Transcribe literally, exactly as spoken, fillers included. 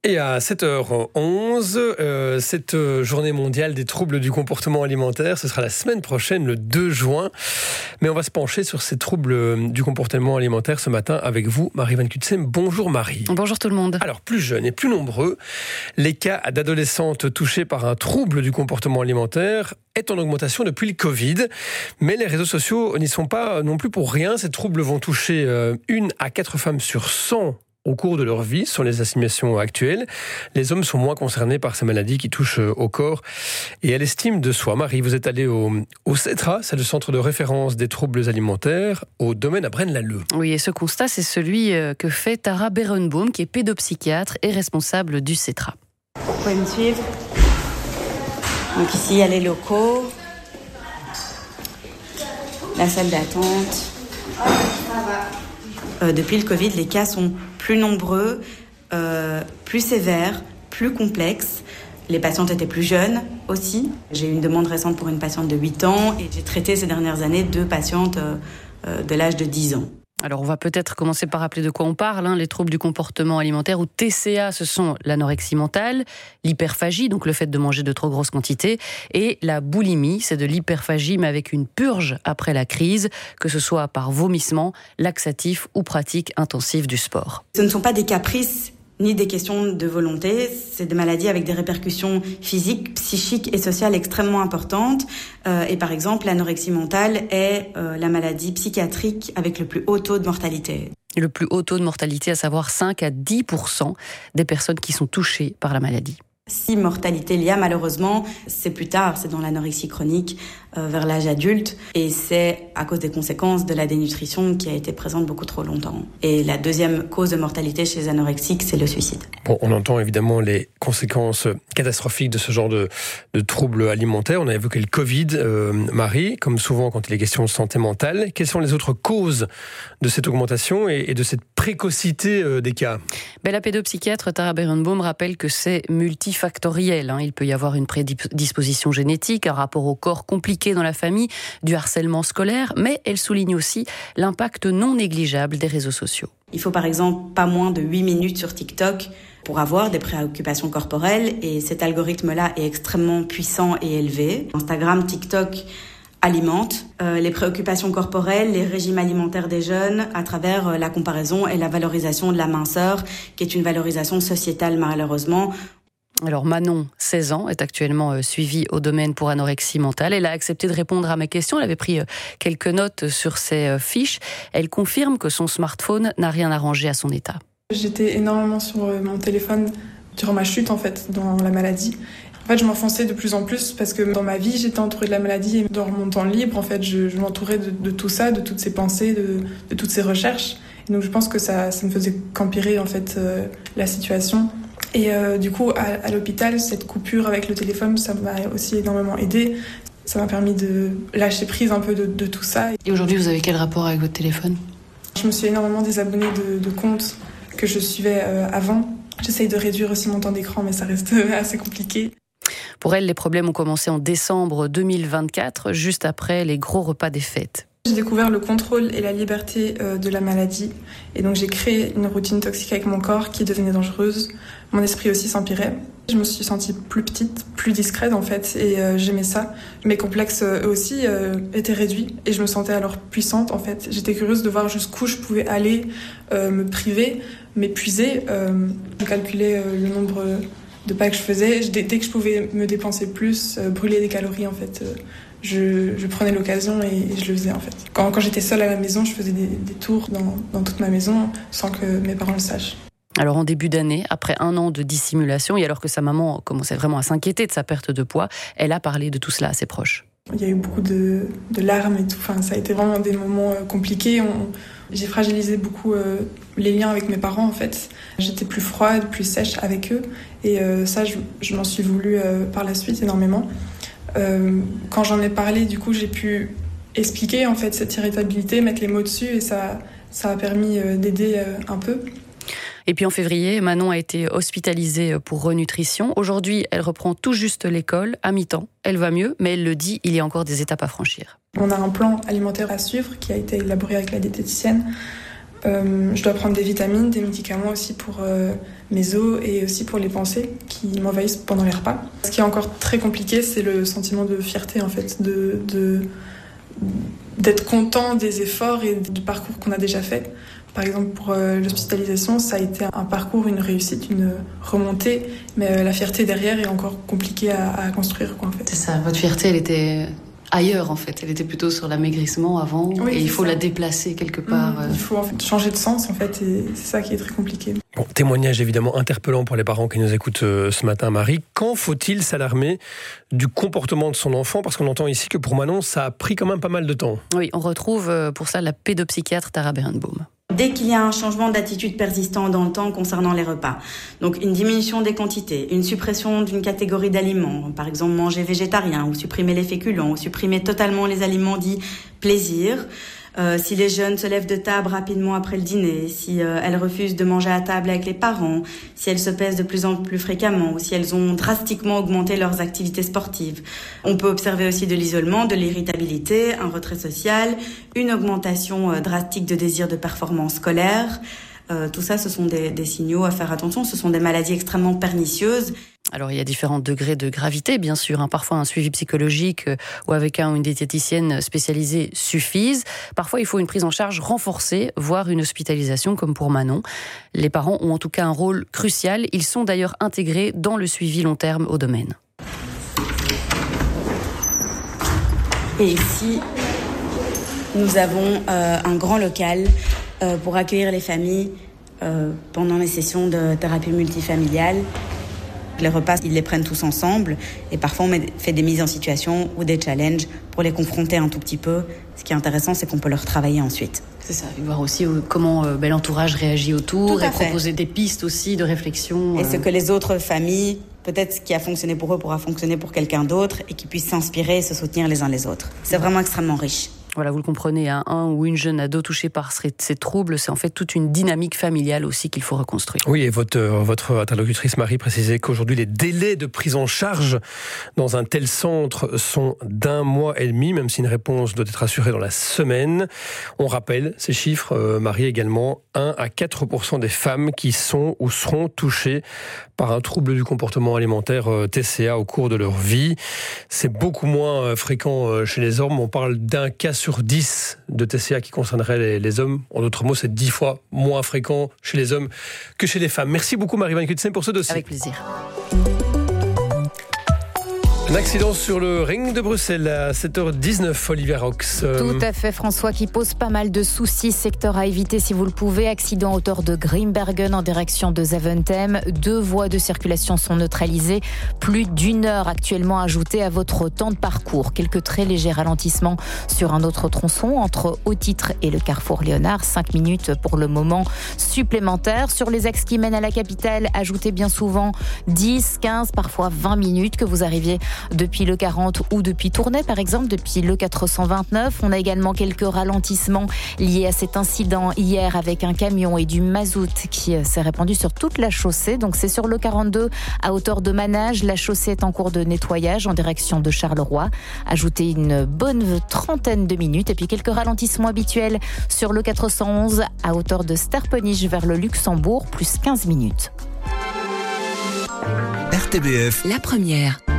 Et à sept heures onze, euh, cette journée mondiale des troubles du comportement alimentaire, ce sera la semaine prochaine, le deux juin. Mais on va se pencher sur ces troubles du comportement alimentaire ce matin avec vous, Marie Van Cutsem. Bonjour Marie. Bonjour tout le monde. Alors, plus jeunes et plus nombreux, les cas d'adolescentes touchées par un trouble du comportement alimentaire est en augmentation depuis le Covid. Mais les réseaux sociaux n'y sont pas non plus pour rien. Ces troubles vont toucher une à quatre femmes sur cent au cours de leur vie, sur les estimations actuelles. Les hommes sont moins concernés par ces maladies qui touchent au corps et à l'estime de soi. Marie, vous êtes allée au, au CETRA, c'est le centre de référence des troubles alimentaires, au domaine à Braine-l'Alleud. Oui, et ce constat, c'est celui que fait Tara Berenbaum, qui est pédopsychiatre et responsable du CETRA. Vous pouvez me suivre. Donc ici, il y a les locaux, la salle d'attente. Euh, depuis le Covid, les cas sont plus nombreux, euh, plus sévères, plus complexes. Les patientes étaient plus jeunes aussi. J'ai eu une demande récente pour une patiente de huit ans et j'ai traité ces dernières années deux patientes euh, euh, de l'âge de dix ans. Alors on va peut-être commencer par rappeler de quoi on parle. Hein. Les troubles du comportement alimentaire ou T C A, ce sont l'anorexie mentale, l'hyperphagie, donc le fait de manger de trop grosses quantités, et la boulimie, c'est de l'hyperphagie mais avec une purge après la crise, que ce soit par vomissement, laxatif ou pratique intensive du sport. Ce ne sont pas des caprices ni des questions de volonté, c'est des maladies avec des répercussions physiques, psychiques et sociales extrêmement importantes. Euh, et par exemple, l'anorexie mentale est euh, la maladie psychiatrique avec le plus haut taux de mortalité. Le plus haut taux de mortalité, à savoir cinq à dix pour cent des personnes qui sont touchées par la maladie. Si mortalité il y a, malheureusement, c'est plus tard, c'est dans l'anorexie chronique, euh, vers l'âge adulte, et c'est à cause des conséquences de la dénutrition qui a été présente beaucoup trop longtemps. Et la deuxième cause de mortalité chez les anorexiques, c'est le suicide. Bon, on entend évidemment les conséquences catastrophiques de ce genre de, de troubles alimentaires. On a évoqué le Covid, euh, Marie, comme souvent quand il est question de santé mentale. Quelles sont les autres causes de cette augmentation et, et de cette précocité euh, des cas ? Ben, la pédopsychiatre Tara Berenbaum rappelle que c'est multifactoriel. Hein. Il peut y avoir une prédisposition génétique, un rapport au corps compliqué dans la famille, du harcèlement scolaire, mais elle souligne aussi l'impact non négligeable des réseaux sociaux. Il faut par exemple pas moins de huit minutes sur TikTok pour avoir des préoccupations corporelles, et cet algorithme-là est extrêmement puissant et élevé. Instagram, TikTok alimente euh, les préoccupations corporelles, les régimes alimentaires des jeunes à travers euh, la comparaison et la valorisation de la minceur, qui est une valorisation sociétale malheureusement. Alors Manon, seize ans, est actuellement euh, suivie au domaine pour anorexie mentale. Elle a accepté de répondre à mes questions. Elle avait pris euh, quelques notes sur ses euh, fiches. Elle confirme que son smartphone n'a rien arrangé à son état. J'étais énormément sur euh, mon téléphone durant ma chute en fait, dans la maladie. En fait, je m'enfonçais de plus en plus parce que dans ma vie, j'étais entourée de la maladie et dans mon temps libre, en fait, je, je m'entourais de, de tout ça, de toutes ces pensées, de, de toutes ces recherches. Et donc, je pense que ça, ça ne faisait qu'empirer en fait euh, la situation. Et euh, du coup, à, à l'hôpital, cette coupure avec le téléphone, ça m'a aussi énormément aidée. Ça m'a permis de lâcher prise un peu de, de tout ça. Et aujourd'hui, vous avez quel rapport avec votre téléphone ? Je me suis énormément désabonnée de, de comptes que je suivais euh, avant. J'essaye de réduire aussi mon temps d'écran, mais ça reste assez compliqué. Pour elle, les problèmes ont commencé en décembre deux mille vingt-quatre, juste après les gros repas des fêtes. J'ai découvert le contrôle et la liberté de la maladie. Et donc j'ai créé une routine toxique avec mon corps qui devenait dangereuse. Mon esprit aussi s'empirait. Je me suis sentie plus petite, plus discrète en fait, et euh, j'aimais ça. Mes complexes eux aussi euh, étaient réduits et je me sentais alors puissante en fait. J'étais curieuse de voir jusqu'où je pouvais aller, euh, me priver, m'épuiser. Euh, je calculais euh, le nombre de pas que je faisais. Dès que je pouvais me dépenser plus, euh, brûler des calories en fait, euh, je, je prenais l'occasion et, et je le faisais en fait. Quand, quand j'étais seule à la maison, je faisais des, des tours dans, dans toute ma maison sans que mes parents le sachent. Alors en début d'année, après un an de dissimulation, et alors que sa maman commençait vraiment à s'inquiéter de sa perte de poids, elle a parlé de tout cela à ses proches. Il y a eu beaucoup de, de larmes et tout. Enfin, ça a été vraiment des moments compliqués. On, j'ai fragilisé beaucoup euh, les liens avec mes parents en fait. J'étais plus froide, plus sèche avec eux, et euh, ça, je, je m'en suis voulu euh, par la suite énormément. Euh, quand j'en ai parlé, du coup, j'ai pu expliquer en fait cette irritabilité, mettre les mots dessus, et ça, ça a permis euh, d'aider euh, un peu. Et puis en février, Manon a été hospitalisée pour renutrition. Aujourd'hui, elle reprend tout juste l'école, à mi-temps. Elle va mieux, mais elle le dit, il y a encore des étapes à franchir. On a un plan alimentaire à suivre qui a été élaboré avec la diététicienne. Euh, je dois prendre des vitamines, des médicaments aussi pour euh, mes os et aussi pour les pensées qui m'envahissent pendant les repas. Ce qui est encore très compliqué, c'est le sentiment de fierté en fait, de, de, d'être content des efforts et du parcours qu'on a déjà fait. Par exemple, pour euh, l'hospitalisation, ça a été un parcours, une réussite, une remontée, mais euh, la fierté derrière est encore compliquée à, à construire, quoi, en fait. C'est ça, votre fierté, elle était ailleurs, en fait. Elle était plutôt sur l'amaigrissement avant, oui, et il faut ça. la déplacer quelque part. Mmh, il faut en fait changer de sens, en fait, et c'est ça qui est très compliqué. Bon, témoignage évidemment interpellant pour les parents qui nous écoutent euh, ce matin, Marie. Quand faut-il s'alarmer du comportement de son enfant ? Parce qu'on entend ici que pour Manon, ça a pris quand même pas mal de temps. Oui, on retrouve euh, pour ça la pédopsychiatre Tara Berenbaum. Dès qu'il y a un changement d'attitude persistant dans le temps concernant les repas, donc une diminution des quantités, une suppression d'une catégorie d'aliments, par exemple manger végétarien ou supprimer les féculents ou supprimer totalement les aliments dits plaisir, euh, si les jeunes se lèvent de table rapidement après le dîner, si euh, elles refusent de manger à table avec les parents, si elles se pèsent de plus en plus fréquemment ou si elles ont drastiquement augmenté leurs activités sportives. On peut observer aussi de l'isolement, de l'irritabilité, un retrait social, une augmentation euh, drastique de désir de performance scolaire. Euh, tout ça, ce sont des, des signaux à faire attention. Ce sont des maladies extrêmement pernicieuses. Alors, il y a différents degrés de gravité, bien sûr. Hein. Parfois, un suivi psychologique euh, ou avec un ou une diététicienne spécialisée suffisent. Parfois, il faut une prise en charge renforcée, voire une hospitalisation, comme pour Manon. Les parents ont en tout cas un rôle crucial. Ils sont d'ailleurs intégrés dans le suivi long terme au domaine. Et ici, nous avons euh, un grand local euh, pour accueillir les familles euh, pendant les sessions de thérapie multifamiliale. Les repas, ils les prennent tous ensemble et parfois on fait des mises en situation ou des challenges pour les confronter un tout petit peu. Ce qui est intéressant, c'est qu'on peut leur travailler ensuite. C'est ça, et voir aussi comment euh, ben, l'entourage réagit autour et fait. proposer des pistes aussi de réflexion. Et euh... ce que les autres familles, peut-être ce qui a fonctionné pour eux pourra fonctionner pour quelqu'un d'autre et qu'ils puissent s'inspirer et se soutenir les uns les autres. C'est vraiment extrêmement riche. Voilà, vous le comprenez, hein, un ou une jeune ado touchée par ces, ces troubles, c'est en fait toute une dynamique familiale aussi qu'il faut reconstruire. Oui, et votre, votre interlocutrice Marie précisait qu'aujourd'hui, les délais de prise en charge dans un tel centre sont d'un mois et demi, même si une réponse doit être assurée dans la semaine. On rappelle ces chiffres, euh, Marie, également, un à quatre pour cent des femmes qui sont ou seront touchées par un trouble du comportement alimentaire euh, T C A au cours de leur vie. C'est beaucoup moins euh, fréquent euh, chez les hommes. On parle d'un cas sur dix de T C A qui concernerait les, les hommes. En d'autres mots, c'est dix fois moins fréquent chez les hommes que chez les femmes. Merci beaucoup Marie Van Kutsen pour ce dossier. Avec plaisir. Un accident sur le ring de Bruxelles à sept heures dix-neuf, Olivia Rox. Tout à fait, François, qui pose pas mal de soucis. Secteur à éviter si vous le pouvez. Accident à hauteur de Grimbergen en direction de Zaventem. Deux voies de circulation sont neutralisées. Plus d'une heure actuellement ajoutée à votre temps de parcours. Quelques très légers ralentissements sur un autre tronçon entre Haut-Titre et le carrefour Léonard. Cinq minutes pour le moment supplémentaires. Sur les axes qui mènent à la capitale, ajoutez bien souvent dix, quinze, parfois vingt minutes que vous arriviez depuis le quarante ou depuis Tournai, par exemple, depuis le quatre cent vingt-neuf. On a également quelques ralentissements liés à cet incident hier avec un camion et du mazout qui s'est répandu sur toute la chaussée. Donc c'est sur le quarante-deux à hauteur de Manage. La chaussée est en cours de nettoyage en direction de Charleroi. Ajoutez une bonne trentaine de minutes et puis quelques ralentissements habituels sur le quatre cent onze à hauteur de Sterpenich vers le Luxembourg, plus quinze minutes. R T B F, la première.